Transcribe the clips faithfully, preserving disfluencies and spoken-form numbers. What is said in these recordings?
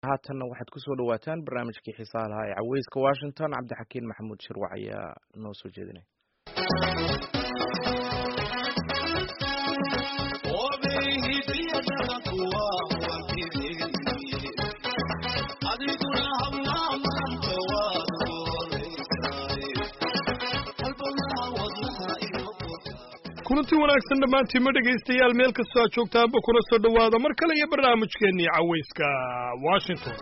haatanna waxaad ku soo dhawaataan barnaamijkii xiisaha lahaa ee caweyska Washington. Cabdixakiin Maxamuud Shirwac ayaa noo soo jeedinay. kulanti wanaagsan dhammaantiin ma dhegaystayaal meel kastoo aad joogtaanba kuna soo dhowaada mar kale iyo barnaamijkeennii caweyska Washington.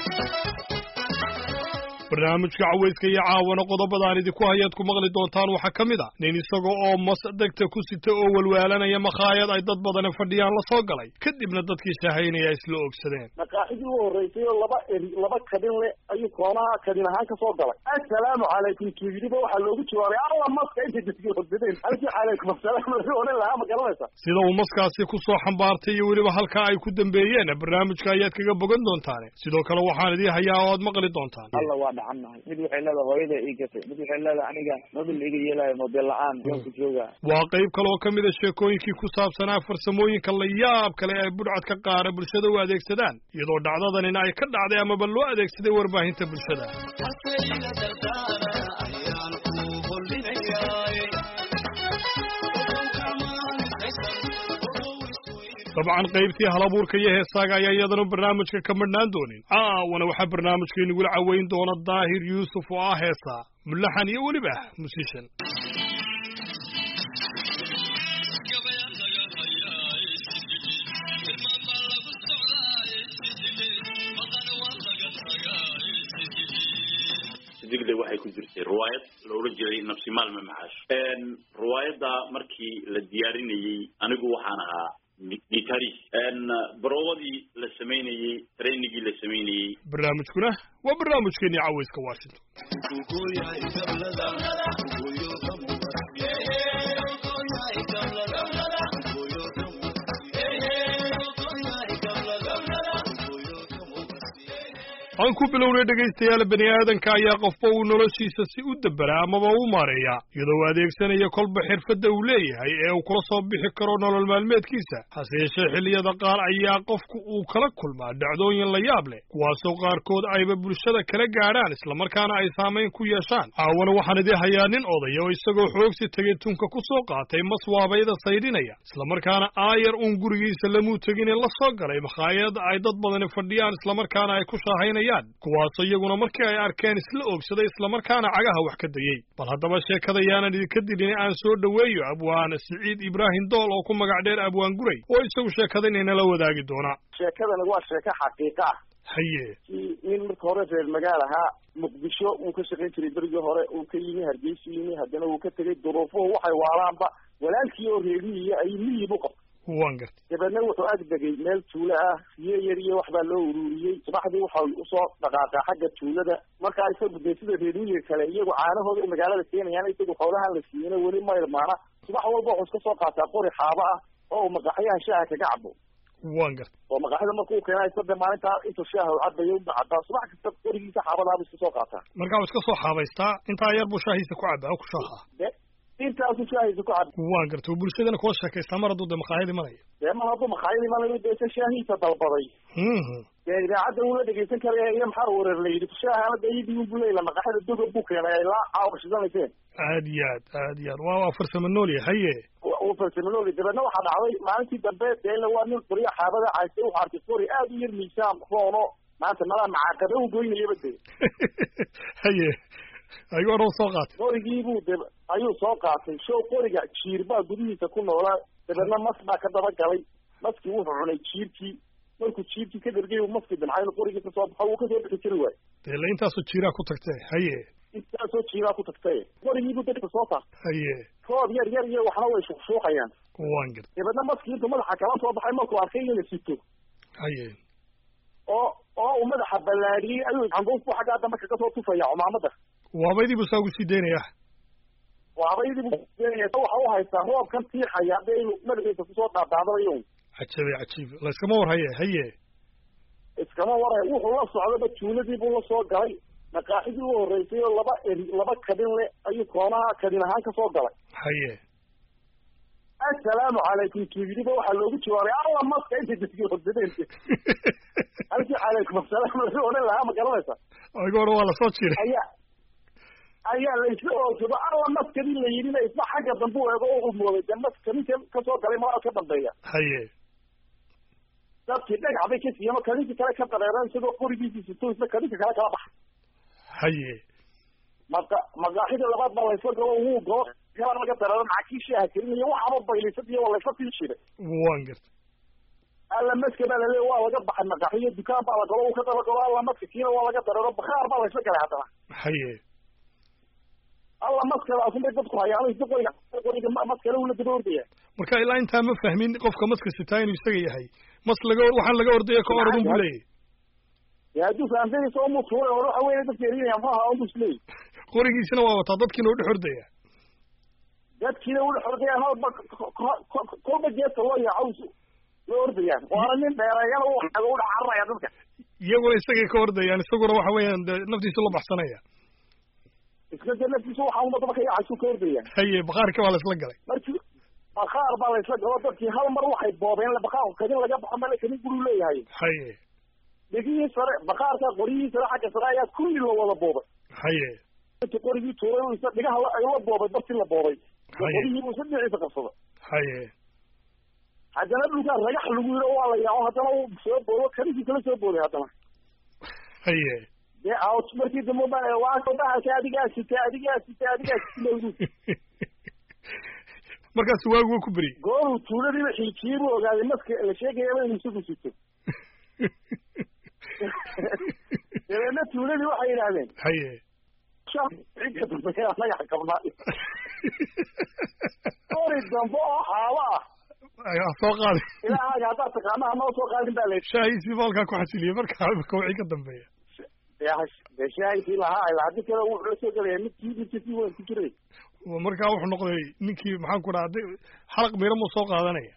barnaamijka caweyska iyo caawana qodobadaan idinku hayaad ku maqli doontaan waxaa ka mid ah nin isaga oo mas degta ku sita oo walwaalanaya makhaayad ay dad badan fadhiyaan la soo galay kadibna dadkii shaahaynaya isla ogsadeen maqaaxidii u horeysay oo laba eri laba kadin le ayuu koonaha kadin ahaan ka soo galay assalaamu calaykum kiidiba waxaa loogu jawaabay alla maska inta dadkii horsadeen halkii calaykum assalaam lagu odhan lahaa ma garanaysa sida uu maskaasi ku soo xambaartay iyo weliba halkaa ay ku dambeeyeen barnaamijka ayaad kaga bogan doontaane sidoo kale waxaan idii hayaa oo aad maqli doontaan dhacanahay mid waxay leedahay hooyada ii gatay mid waxay leedahay aniga mobil iga yeelayo mobil la'aan ku jooga waa qayb kale oo kamid ah sheekooyinkii ku saabsanaa farsamooyinka la yaab kale ee budhcadka qaara bulshada u adeegsadaan iyadoo dhacdadanina ay ka dhacday amaba loo adeegsaday warbaahinta bulshada dabcan qaybtii halabuurka iyo heesaaga ayaa iyadana barnaamijka ka madhnaan doonin caawana waxaa barnaamijka inagula caweyn doona daahir yuusuf oo ah heesaa mulaxan iyo weliba musishan digda waxay ku jirtay riwaayad la oran jiray nafsi maalme maxaash riwaayadda markii la diyaarinayey anigu waxaan ahaa gitaris barowadii la samaynayey trainigii la samaynayey barnaamijkuna waa barnaamijkeennii caweyska Washington. aan ku bilownay dhegaystayaal bani aadanka ayaa qofba uu noloshiisa si u dabaraa amaba u maareeya iyadoo adeegsanaya kolba xirfadda uu leeyahay ee uu kula soo bixi karo nolol maalmeedkiisa hase yeeshee xilliyada qaar ayaa qofku uu kala kulmaa dhacdooyin la yaab leh kuwaasoo qaarkood ayba bulshada kala gaadhaan islamarkaana ay saamayn ku yeeshaan caawana waxaan idii hayaa nin odaya oo isagoo xoogsi tegay tunka ku soo qaatay mas waabayda saydhinaya islamarkaana aayar uun gurigiisa lamuu tegine la soo galay makhaayad ay dad badani fadhiyaan islamarkaana ay ku shaahaynayaan kuwaasoo iyaguna markii ay arkeen isla oogsaday islamarkaana cagaha wax ka dayey bal haddaba sheekada yaanan idinka dilin aan soo dhoweeyo abwaan Siciid Ibraahim Dool oo ku magac dheer abwaan guray oo isagu sheekadan inala wadaagi doona sheekadani waa sheeko xaqiiqo ah haye in marka hore reer magaal ahaa muqdisho uu ka shaqayn jiray berigii hore uu ka yimi hargeysa yimi haddana uu ka tegey duruufuhu waxay waalaanba walaalkii oo reerihiiyo ay miyib u qabtay waan gartay dabeedna wuxuu ag degay meel tuulo ah riyo yar iyo wax baa loo ururiyey subaxdii waxa usoo dhaqaaqaa xagga tuulada markaa isagu dee sida reerihiga kale iyagu caanahooda ay magaalada keenayaan isagu xoolahan la siiyana weli ma irmaana subax walba wuxuu iska soo qaataa qori xaaba ah oo uu maqaxyaha shaaha kaga cabo waan gartay oo maqaxyada markuu keenay sadde maalintaa intuu shaaha u cabayo u cabaa subax kasta qorigiisa xaabadaabuu iska soo qaataa markaa uu iska soo xaabaystaa intaa yar buu shaahiisa ku cabaa oo ku shaaha intaasu shaahiisa ku cab waan gartay oo bulshadana kula sheekaystaa mar hadduu dee makhaayad imanaya dee mar hadduu makhaayad imanayo dee isa shaahiisa dalbaday dee idaacadda uula dhegaysan karaya iyo maxaa wareer la yidhi shaahaana dee iyadii unbu leeyla maqaxyada dogob buu keenay ay laa caawashidanayseen aad iyo aad aad iyo aad waa waa farsamo noolya haye uu farsamo noolya dabeedna waxaa dhacday maalintii dambe dee ila waa nin qoriya xaabada caystay wuxuu arkay qori aad u yar miisaan roono maanta malaa macaaqada u goynayaba dee haye ayuu odhan soo qaatay qorigiibuu de ayuu soo qaatay show qoriga jiir baa gudihiisa ku noolaa dabeedna mas baa ka daba galay maskii wuxuu cunay jiirkii markuu jiirkii ka dhergay uu maskii damcay inuu qorigii ka soo baxo wuu kasoo bixi kari waayo dee la intaasoo jiiraa ku tagtay haye intaasoo jiiraa ku tagtay qorigiibuu dadka soo saartay haye roob yar yar iyo waxna way shuqshuuqayaan waan gartay dabeedna maskii intuu madaxa kala soo baxay markuu arkay in la sito haye oo oo uu madaxa ballaadhiyey ayuu cangoofku xaggaa dambe kaga soo tufaya cumaamada waabaydii buu saa ugu sii daynaya waabaydii buu daynaya waxa u haystaa roobkan tiixaya dee inuu madaxiisa kusoo dhaadhaadanayo cajabe cajiib la iskama war haye haye iskama warhay wuxuu la socdaba tuuladii buu la soo galay maqaaxidii u horeysay oo laba eri laba kadin le ayuu koonaha kadin ahaan ka soo galay haye haye assalaamu calaykum kiidiba waxaa loogu jawaabay alla maska inta dadkii hordadeen halkii calaykum assalaam lagu odhan lahaa ma garanaysa ayaga hore waa lasoo jiray ayaa ayaa la isla oogsado alla maskadii la yidhina isna xagga dambe u eego u mooday de maska ninka kasoo galay malaa ka dambeeya haye dadkii dhagax bay ka siiyeen oo kadinka kale ka dareereen sidoo qorigiisii sito isna kadinka kale kala baxa haye maqa maqaaxida labaad baa laysla galo wuu goo kala laga dareero macakiishiha kelinayo waxaba baylisad iyo laysla tii jiray waan gartay alla maska baa laleeya waa laga baxay maqaaxiyo dukaan baa la galo uu ka daba galo alla maska kiina waa laga dareero bakhaar baa laysla galay haddana haye alla maskadaas bay dadku hayaan isda qoriga qoriga maskale uu la daba ordaya marka ilaa intaa ma fahmin qofka maska sitaa inuu isaga yahay mas laga waxaan laga ordaya ka orodun buu leeyahay ya hadduu fahamsanaysa oo musuulay hore waxa weeye dadka erinaya maaha oo musleey qorigiisana waa wataa dadkiina u dhex ordaya dadkiina u dhex ordayaan halba kolba jeedka loo yaacaws loo ordayaan waana nin dheereeyana u xaga u dhex cararaya dadka iyaguna isagay ka ordayaan isaguna waxa weeyaan de naftiisa la baxsanaya iska de naftiisa waxa una daba ka yaacaysu ka ordayaan haye bakhaarka waa la isla galay markii bakhaar baa la isla galo dadkii hal mar waxay boobeen bakhaar kadin laga baxo male kadin guruu leeyahay haye dhegihii sare bakhaarka qorigii sare xagga sare ayaa kulli la wada boobay haye inta qorigii tuuray uu isa dhigaha la boobay bartii la boobay qorigii buu saddexiisa qabsaday haye haddana dhulkaa ragax lagu yiro waa la yaaco haddana uu soo boodo kadinki kala soo booday haddana haye dee out markii dambe ba waa bahalka adigaa sita adigaa sita adigaa sita markaas waagu ku beri gooruu tuuladiiba xiijiyey buu ogaaday maska la sheegayaba inuu isagu sito dabeedna tuuladii waxay yidhaahdeen haye cidka dambe anaga qabnaa qori dambe oo xaabo ah soo qaadi ilaahaga haddaad taqaanaha noo soo qaadin baa la shaahiisii baalkaa ku xasiliyey markaa wixii ka dambeeya dee shaahidkii lahaa ila haddii kale wuxuu la soo gelaya midkii midka sii weyn ku jiray markaa wuxuu noqday ninkii maxaan ku dhaha xalaq miro mu soo qaadanaya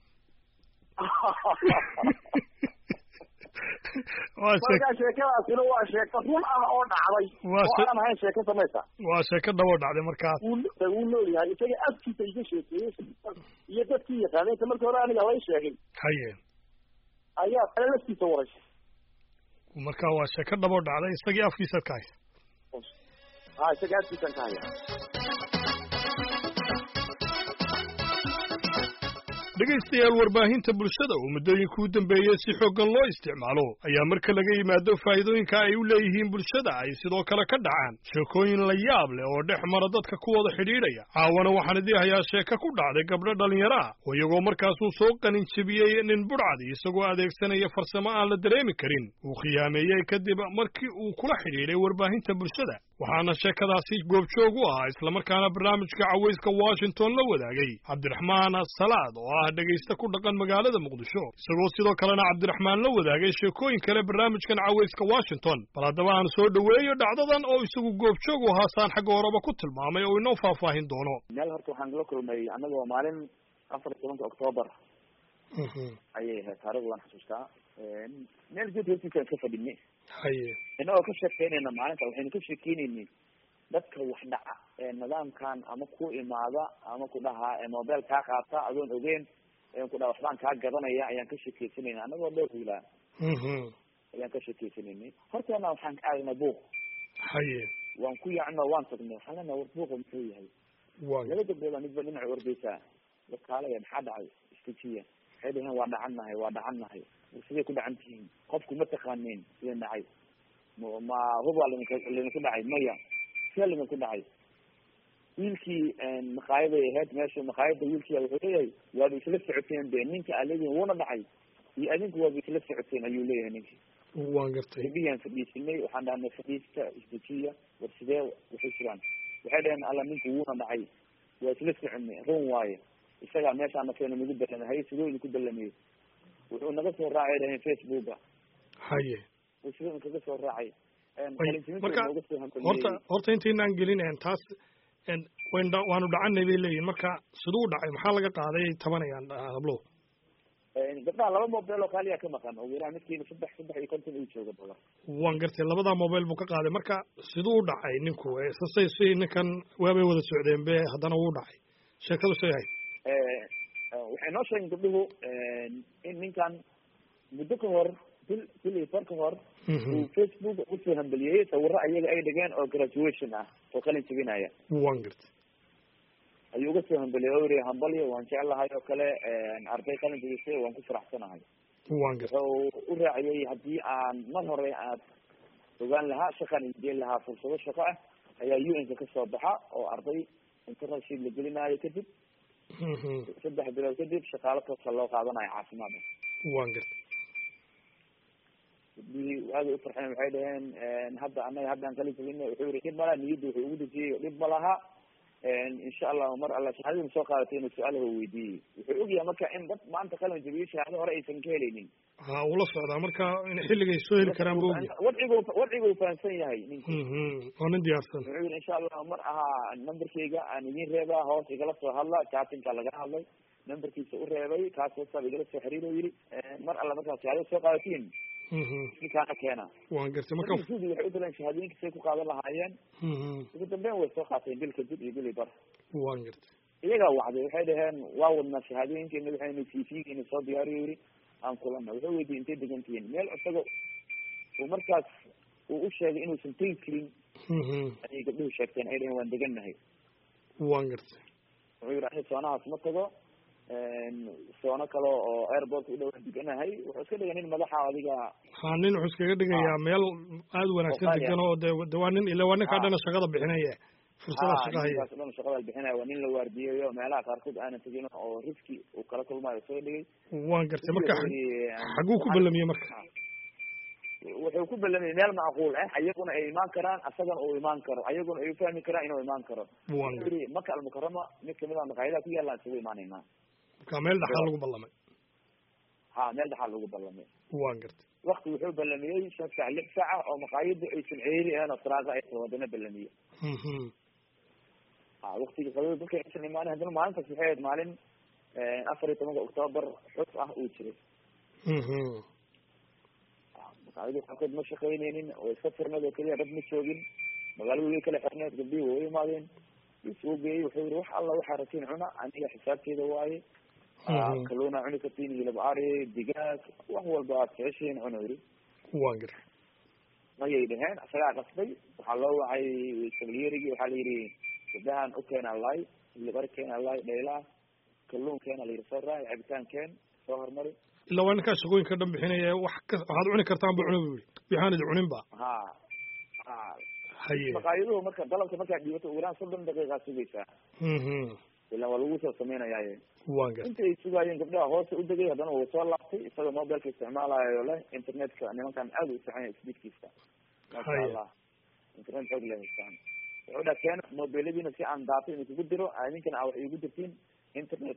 markaa sheekadaasina waa sheeko run ah oo dhacday oo aan ahayn sheeko samaysa waa sheeko dhabo dhacday markaas wuu nool yahay isaga afkiisa iga sheekeeyey iyo dadkii yaqaanay inta markii hore aniga lay sheegay haye ayaa kale laftiisa waray marka waa sheeko dhabo dhacday isagii afkiisaad ka haysa ha isaga afkiisaan ka haya dhegaystayaal warbaahinta bulshada oo muddooyinkii u dambeeyey si xooggan loo isticmaalo ayaa marka laga yimaado faa'iidooyinka ay u leeyihiin bulshada ay sidoo kale ka dhacaan sheekooyin la yaab leh oo dhex mara dadka ku wada xidhiidhaya caawana waxaan idii hayaa sheeko ku dhacday gabdho dhallinyaro ah oo iyagoo markaasuu soo qanin jebiyey nin budhcadi isagoo adeegsanaya farsamo aan la dareemi karin uu khiyaameeyey kadib markii uu kula xidhiidhay warbaahinta bulshada waxaana sheekadaasi goobjoog u ahaa islamarkaana barnaamijka cawayska washington la wadaagay cabdiraxmaan salaad oo ah dhegaysta ku dhaqan magaalada muqdisho isagoo sidoo kalena cabdiraxmaan la wadaagay sheekooyin kale barnaamijkan cawayska washington bal haddaba aan soo dhoweeyo dhacdadan oo isagu goobjoog u ahaa saan xagga horeba ku tilmaamay oo inoo faahfaahin doono meel horta waxaan la kulmay annagoo maalin afar iyo tobanka octoobar ayay ahayd taarikhda waan xasuustaa meel geed hoostiisaan ka fadhinay haye inagoo ka sheekeynayna maalinta waxaynu ka sheekeynaynay dadka wax dhaca ee nidaamkan ama ku imaada ama ku dhahaa ee mobile kaa qaata adoon ogeyn ku dhaha waxbaan kaa gadanaya ayaan ka sheekeysanayna anagoo dhowr wiilaa ayaan ka sheekeysanayna horteena waxaan ka aagnay buuq haye waan ku yaacno waan tagnay waxaan leenahay war buuqa muxuu yahay laba gabdhood aa midba dhinaca ordaysaa wakaalaya maxaa dhacay istajiya waxay dhaheen waa dhacannahay waa dhacannahay siday ku dhacan tihiin qofku ma taqaaneen sidee dhacay ma hubaa ladinka ladinku dhacay maya sia ladinku dhacay wiilkii maqaayaday ahayd meesha maqaayada wiilkiia wuxuu leeyahay waaba isla socoteen be ninka aa leedihin wuuna dhacay iyo adinku waaba isla socoteen ayuu leeyahay ninki waan gartay biyaan fadhiisinay waxaan dhahnay fadhiista isdejiya war sidee waxay jiraan waxay dhaheen alla ninku wuuna dhacay waa isla soconay run waaye isagaa meeshaana keena nagu ballamay haye sidoo idinku ballamiyey wuxuu naga soo raacay dhaheen facebooka haye uu sidoo kaga soo raacay marka horta horta intaynaan gelin taas wn waanu dhacanay bay leeyihin marka siduu dhacay maxaa laga qaaday ay tabanayaan hablo gabdhaha laba mobile oo kaaliya ka maqan oo welaha midkiiba saddex saddex iyo konton uu jooga badan waan gartay labadaa mobile buu ka qaaday marka siduu dhacay ninku sasay si ninkan waabay wada socdeen be haddana wuu dhacay sheekadu say ahayd waxay noo sheegeen gabdhuhu in ninkan muddo ka hor bil bil iyo far ka hor uu facebook usoo hambeliyey sawiro ayaga ay dhigeen oo graduation ah oo qalin jebinaya waan gartay ayuu uga soo hambeliyey oo yiri hambalyo waan jeclahay oo kale arday qalin jebisay waan ku faraxsanahay waan gartay wuxuu u raaciyey haddii aan mar hore aad ogaan lahaa shaqan idin lahaa fursado shaqo ah ayaa u n ka kasoo baxa oo arday internship la gelinaayo kadib saddex bilood kadib shaqaalo toosa loo qaadanayo caafimaadka waan gartay aada u farxeen waxay dhaheen hadda anaga haddaan qalin jebina wuxuu yiri dhib malaha niyadda wuxuu ugu dejiyey dhib ma laha insha allahu mar alla shahaadada soo qaadatay inuu su-aalaha weydiiyey wuxuu ogyahay marka in dad maanta qalin jebiyo shahaado hore aysan ka helaynin ha ula socdaa marka in xilligay soo heli karaan bu wadcigu wadcigu fahamsan yahay ninku oo nin diyaarsan wuxuu yiri insha allahu mar ahaa numberkayga aan idin reebaa hoos igala soo hadla chatinka laga hadlay numberkiisa u reebay kaas whatsapp igala soo xiriir oo yiri mar alla markaa shahaadada soo qaadatiin ninkaana keena waan gartay marka sudi waxay u daleen shahaadooyinka say ku qaadan lahaayeen ugu dambeyn way soo qaateen bil kadib iyo bil bar waan gartay iyagaa wacday waxay dhaheen waa wadnaa shahaadooyinkeena waxaynu c v-geena soo diyaariyo yiri aan kulana wuxuu weydiiyey intay degan tihiin meel isaga uu markaas uu u sheegay inuusan tegi karin ayay gabdhuhu sheegteen ay dhaheen waan degannahay waan gartay wuxuu yiri ani soonahaas ma tago soono kale oo airport u dhawaan deganahay wuxuu iska dhigay nin madaxa adiga ha nin wuxuu iskaga dhigayaa meel aada wanaagsan degan oo de de waa nin ila waa ninkaa dhana shaqada bixinaya fursada shaqahaya ninkaas dhan shaqada bixinaya waa nin la waardiyayo meelaha qaarkood aanan tegin oo riski uu kala kulmaayo soo dhigay waan gartay marka xaguu ku ballamiyey marka wuxuu ku ballamiyey meel macquul ah ayaguna ay imaan karaan asagana uu imaan karo ayaguna ay ufahmi karaan inuu imaan karo waan yiri maka almukarama mid kamid a maqaayadaha ku yaalaan isugu imaanaynaa marka meel dhaxal lagu ballamay ha meel dhaxal lagu ballamay waan gartay wakti wuxuu ballamiyey shan saac lix saaca oo maqaayada aysan ceeri ahayn oo saraaqa aysan wadana ballamiyey ha waktigii qadada dadka aysan imaanin haddana maalintaas waxay ahayd maalin afar iyo tobanka octoobar xus ah uu jiray maqaayadii qaarkood ma shaqaynaynin oo iska firneed oo keliya dad ma joogin magaalada way kala xirneed gabdihii way imaadeen isuu geeyey wuxuu yiri wax alla waxaa ratiin cuna aniga xisaabteeda waaye kalluuna cuni kartiin hilib ari digaag wax walba aad jeceshihiin cuna yiri waan gartay mayay dhaheen isagaa qasbay waxaa loo wacay sabliyerigii waxaa la yidhi gabdahan u keena lay hilib ari keena lay dhaylaah kalluun keena la yidhi soo raaci cabitaan keen soo hormari ila waa ninkaa shaqooyinka dhan bixinaya wax ka waxaad cuni kartaan ba cuna bu yiri waxaan idi cunin ba ha ha haye maqaayaduhu marka dalabka markaad dhiibato ugu yaraan soddon daqiiqaa sugaysaa ilaa waa lagu soo sameynayaaye waan gartay intay sugaayeen gabdhaha hoose u degay haddana wuu soo laabtay isagoo mobilka isticmaalayo leh internetka nimankan aada u fiican yahay speedkiisa masha allah internet xoog leh haystaan wuxuu dhaa keena mobiladiina si aan daato inuu kugu diro idinkana a wax igu dirtiin internet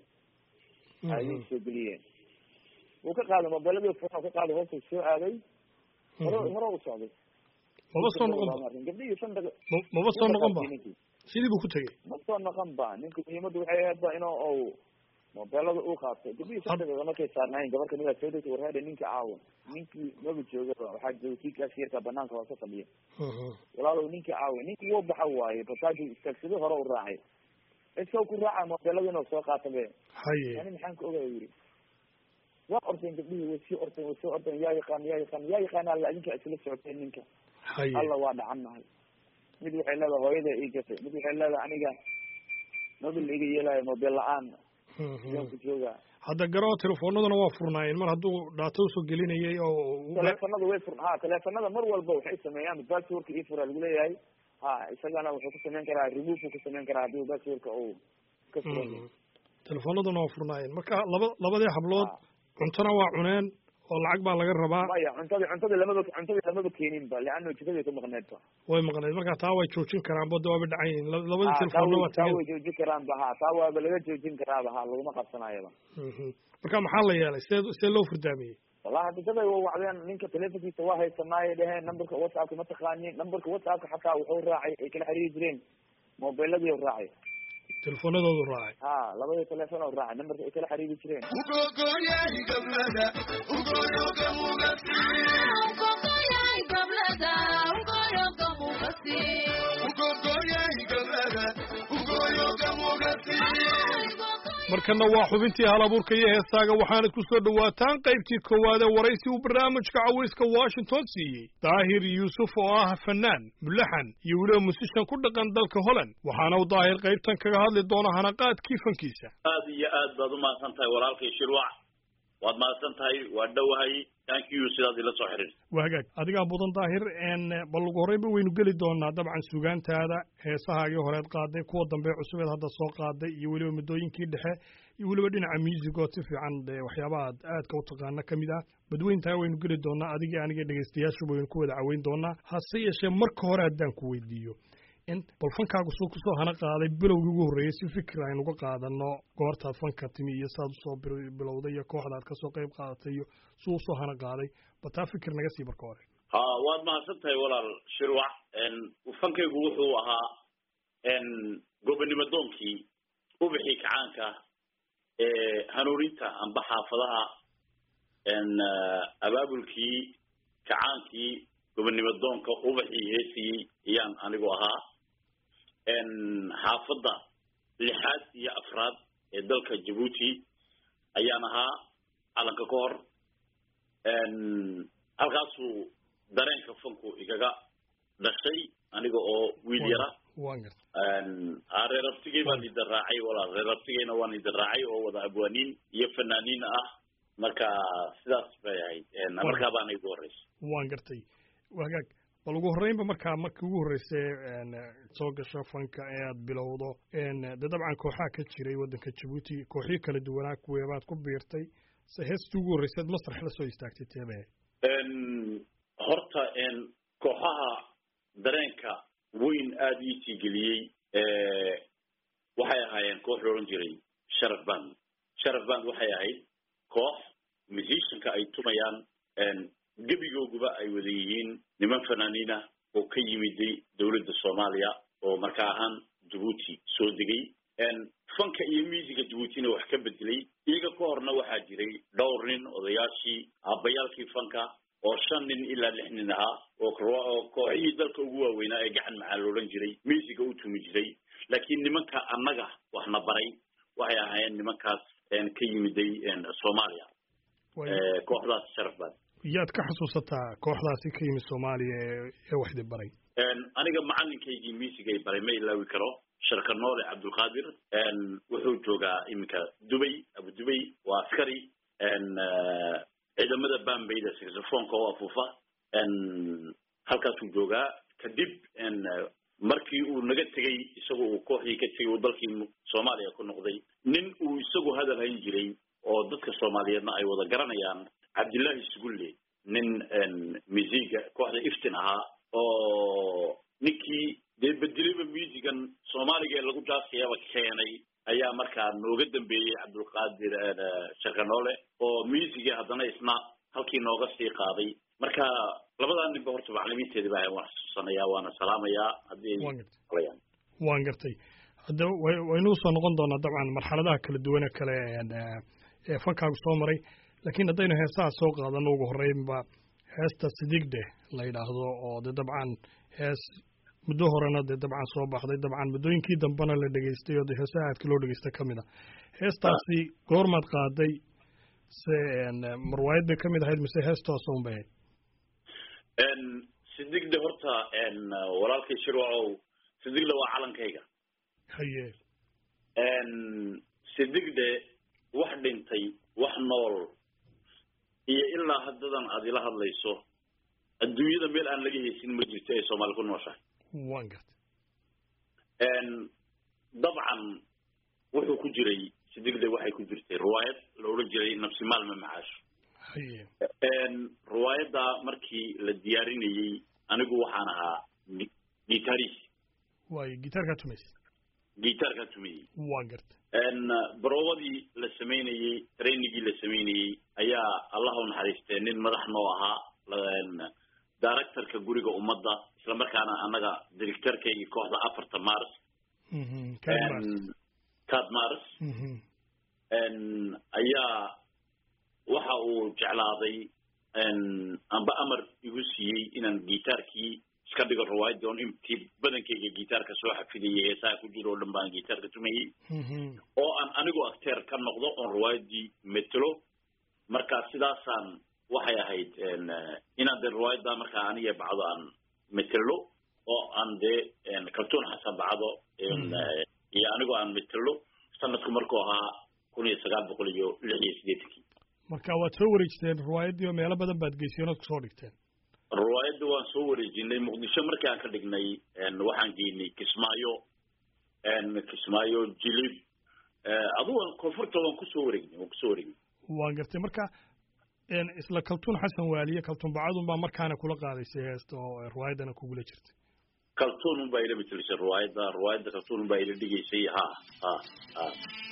ayay soo geliyeen wuu ka qaaday mobiladii fura ka qaaday hoosta soo aaday hore hore u socday maba soo noqon ba gabdhihii shan daqiiq maba soo noqon ba sidii buu ku tegey ma soo noqon ba ninka muhiimada waxay ahayd ba inuu ou mobilada uu qaatay gabdhihii shan daqiiqa markay saarnaayeen gabar kamid a soo degtay warheeda ninka caawa ninkii maba joogaba waxaa jooga kii kaashiyarka banaanka hoose fadhiya walaalow ninka caawa ninki wuu baxa waaye basaaju istaagsado hore u raacay isagoo ku raaca mobilada inuu soo qaata be haye yani maxaan ka ogaya yiri waa ordeen gabdhihii way sii ordeen way sii ordeen yaa yaqaan yaa yaqaan yaa yaqaan alla adinka isla socoteen ninka haye alla waa dhacannahay mid waxay leedahay hooyada ii gatay mid waxay leedahay aniga mobil iga yeelayo mobil la-aan ku jooga hadda garoo telefoonaduna waa furnaayeen mar hadduu dhaato usoo gelinayay oo teleefanada way fur ha teleefanada mar walba waxay sameeyaan passwordka ii fura lagu leeyahay ha isagana wuxuu ku sameyn karaa remove ku sameyn karaa haddii passwordka uu ka furan yahay telefoonaduna waa furnaayeen marka laba labadii hablood cuntona waa cuneen oo lacag baa laga rabaa maya cuntadii cuntadii lamaba cuntadii lamaba keenin ba leano jikadii ka maqneed ba way maqneed marka taa way joojin karaan ba waaba dhacan yihiin labadii telefoonna waa taa way joojin karaan ba ha taa waaba laga joojin karaaba ha laguma qabsanayaba marka maxaa la yeelay see see loo furdaamiyey wallahi hadda daday waa wacdeen ninka telefonkiisa waa haysanaayay dheheen numberka whatsappka ma taqaanin numberka whatsappka xataa wuxuu raacay ay kala xiriiri jireen mobiladii u raacay telefoonadoodu raacay ha labadii telefoon oo raacay numberka ay kala xiriiri jireen markana waa xubintii halabuurka iyo heestaaga waxaanad ku soo dhowaataan qaybtii koowaad ee waraysi uu barnaamijka cawayska washington siiyey daahir yuusuf oo ah fanaan mulaxan iyo weliba musishan ku dhaqan dalka holland waxaana uu daahir qaybtan kaga hadli doona hanaqaadkii fankiisa aad iyo aad baad u mahadsan tahay walaalkay shirwac waad mahadsan tahay waa dhowahay thank you sidaad ila soo xiriirtay waa hagaag adigaa mudan daahir bal ugu horreynba waynu geli doonaa dabcan sugaantaada heesahaagii horeed qaaday kuwa dambe cusubeed hadda soo qaaday iyo weliba muddooyinkii dhexe iyo weliba dhinaca musico si fiican waxyaabaha aad aadka u taqaana ka mid ah badweyntaa waynu geli doonaa adigii aniga dhegaystayaashuba waynu ku wada caweyn doonaa hase yeeshee marka hore haddaan ku weydiiyo in bal fankaagu suu kusoo hana qaaday bilowgii ugu horreeyey si fikir aynu uga qaadano goortaad fanka timi iyo saad usoo bilowday iyo kooxdaad kasoo qayb qaadatay iyo suu usoo hana qaaday bataa fikir naga sii marka hore ha waad mahadsan tahay walaal shirwac fankaygu wuxuu ahaa gobonimo doonkii ubixii kacaanka ee hanuuninta amba xaafadaha abaabulkii kacaankii gobonimo doonka ubixii heesiyey ayaan anigu ahaa xaafadda lixaad iyo afraad ee dalka Djibouti ayaan ahaa calanka ka hor halkaasuu dareenka fanku igaga dhashay aniga oo wiil yara reerabtigey baan idin raacay walaal reerabtigeyna waan idin raacay oo wada abwaaniin iyo fanaaniin ah marka sidaas bay ahayd markaa baana igu horreysay waan gartay wagaag bal ugu horreynba markaa markii ugu horreysay soo gasho fanka ee aad bilowdo de dabcan kooxaha ka jiray waddanka Djibouti kooxyo kala duwanaa kuweebaad ku biirtay se heestii ugu horreysay masrax la soo istaagtay teebe horta kooxaha dareenka weyn aad ii tigeliyey waxay ahaayeen koox la odhan jiray sharaf band sharaf band waxay ahayd koox musicianka ay tumayaan gebigooguba ay wada yihiin niman fanaaniina oo ka yimiday dowladda Soomaaliya oo markaa ahaan Djibouti soo degay fanka iyo musiga Djiboutina wax ka bedelay iyaga ka horna waxaa jiray dhowr nin odayaashii aabbayaalkii fanka oo shan nin ilaa lix nin ahaa oo kooxihii dalka ugu waaweynaa ee gacan maxaa la odhan jiray musiga u tumi jiray laakiin nimanka annaga waxna baray waxay ahaayeen nimankaas ka yimiday Soomaaliya kooxdaas sharaf baan yaad ka xasuusataa kooxdaasi ka yimid Soomaaliya ee waxdi baray aniga macalinkaygii muusigay baray ma ilaawi karo sharka noole Cabdulqaadir wuxuu joogaa iminka Dubai Abu Dubai waa askari ciidamada Bambayda saxophone-ka oo afuufa halkaasuu joogaa kadib markii uu naga tegay isagoo uu kooxii ka tegay uu dalkii Soomaaliya ku noqday nin uu isagu hadal hayn jiray oo dadka Soomaaliyeedna ay wada garanayaan Cabdullaahi Sugulle nin musiga kooxda iftin ahaa oo ninkii dee bedelaba musigan Soomaaliga ee lagu jaasayaba keenay ayaa markaa nooga dambeeyay Cabdulqaadir Shaqanoole oo musiga haddana isna halkii nooga sii qaaday marka labadan ninba horta macallimiinteedii baa wax xasuusanayaa waana salaamayaa haddii qolayaan waan gartay hadda waynu soo noqon doonaa dabcan marxaladaha kala duwan ee kale ee fankaagu soo maray laakiin haddaynu heesaha soo qaadano ugu horreynba heesta sidigde la yidhaahdo oo de dabcan hees muddo horena dee dabcan soo baxday dabcan muddooyinkii dambena la dhegaystay oo de heesaha aadka loo dhegaysta ka mid a heestaasi goormaad qaaday se marwaayad bay ka mid ahayd mise heestaas un bay sidigde horta walaalkay shirwacow sidigde waa calankayga haye sidigde wax dhintay wax nool iyo ilaa haddadan aad ila hadlayso adduunyada meel aan laga haysin ma jirto ay Soomaali ku nooshahay waan gartay dabcan wuxuu ku jiray sidigde waxay ku jirtay riwaayad la oran jiray nafsi maalma macaash haye riwaayadda markii la diyaarinayay anigu waxaan ahaa guitarist waayo gitarka tumayay gitarka tumayay waan gartay barowadii la sameynayay trainingii la sameynayay ayaa Allah u naxariistay nin madax noo ahaa directorka guriga ummadda isla markaana anaga directorkayga kooxda afarta Mars mhm kad Mars ayaa waxa uu jeclaaday amba amar igu siiyey inaan gitarkii iska dhigo riwaayadii on intii badankayga gitaarka soo xafidayay heesaha ku jiro oo dhan baan gitaarka tumayey oo aan anigu acteer ka noqdo oon riwaayadii metelo marka sidaasaan waxay ahayd inaan dee riwaayadda markaa aniga bacdo aan metelo oo aan dee kaltuun xasan bacdo iyo anigoo aan metelo sanadku markuu ahaa kun iyo sagaal boqol iyo lix iyo siddeetankii marka waad soo wareejteen riwaayadii oo meelo badan baad geyseen ood kusoo dhigteen riwaayadda waan soo wareejinay muqdisho markii aan ka dhignay waxaan geynay kismaayo kismaayo jilib adugu koonfurta waan kusoo wareegnay waan kusoo wareegnay waan gartay marka isla kaltuun xasan waaliye kaltuun bacadun baa markaana kula qaadaysay heesta oo riwaayaddana kugula jirtay kaltuun un baa ila matelisay riwaayadda riwaayadda kaltuun un baa ila dhigaysay ha ha ha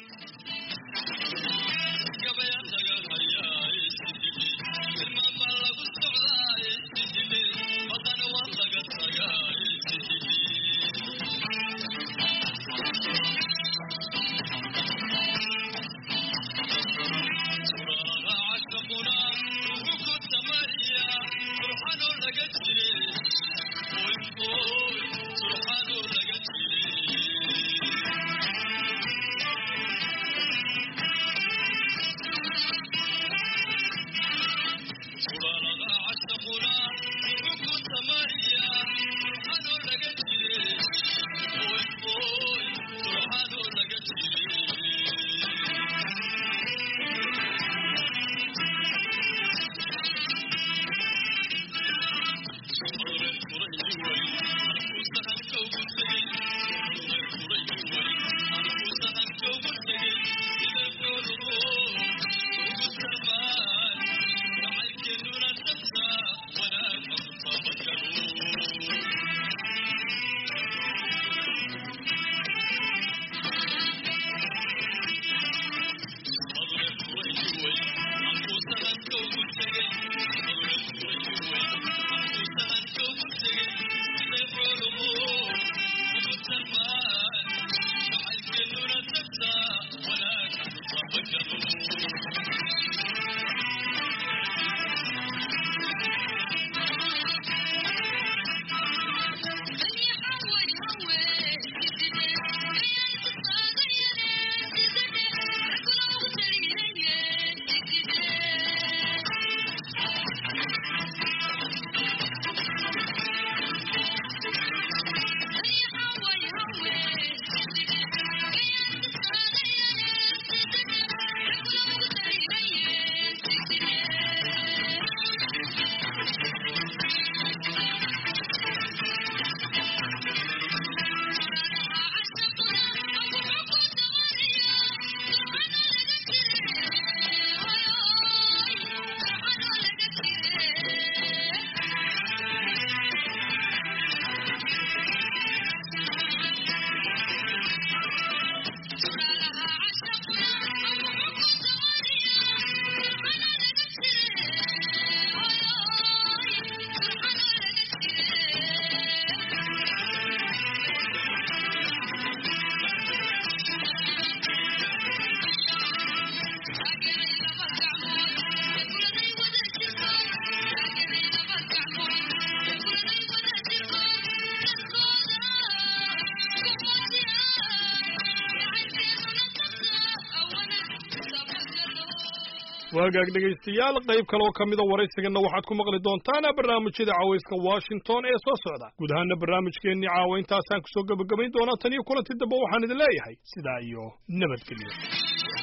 waagaag dhegaystayaal qayb kale oo ka mida waraysigana waxaad ku maqli doontaan barnaamijyada cawayska Washington ee soo socda guud ahaan barnaamijkeennii caawayntaasaan kusoo gabagabayn doonaa tan iyo kulanti dambe waxaan idin leeyahay sidaa iyo nabadgelyo